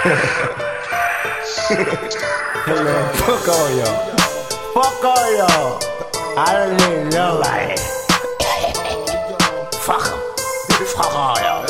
Hello, fuck all y'all. Fuck all y'all. I don't need nobody. Fuck 'em. Fuck all y'all.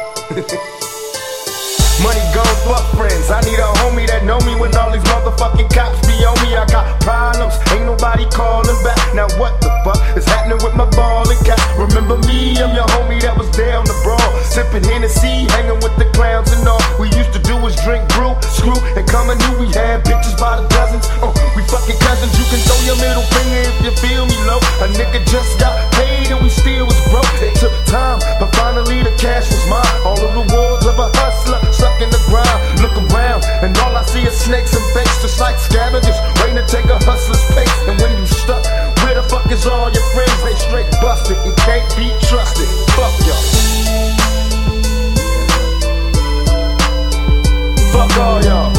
Money goes, fuck friends. I need a homie that know me when all these motherfucking cops be on me. I got problems, ain't nobody calling back. Now what the fuck is happening with my ball and cap? Remember me, I'm your homie that was there on the brawl, sipping Hennessy, hanging with the clowns and all. We used to do was drink brew, screw, and come and knew we had bitches by the dozens. We fucking cousins. You can throw your middle finger if you feel me low. A nigga just got paid and we still was broke. It took time, but finally the cash was mine. All the rewards of a hustler stuck in the grind. Look around, and all I see is snakes and fakes, just like scavengers waiting to take a hustler's pace. And when you stuck, where the fuck is all your friends? They straight busted and can't be trusted. Fuck y'all. Fuck all y'all.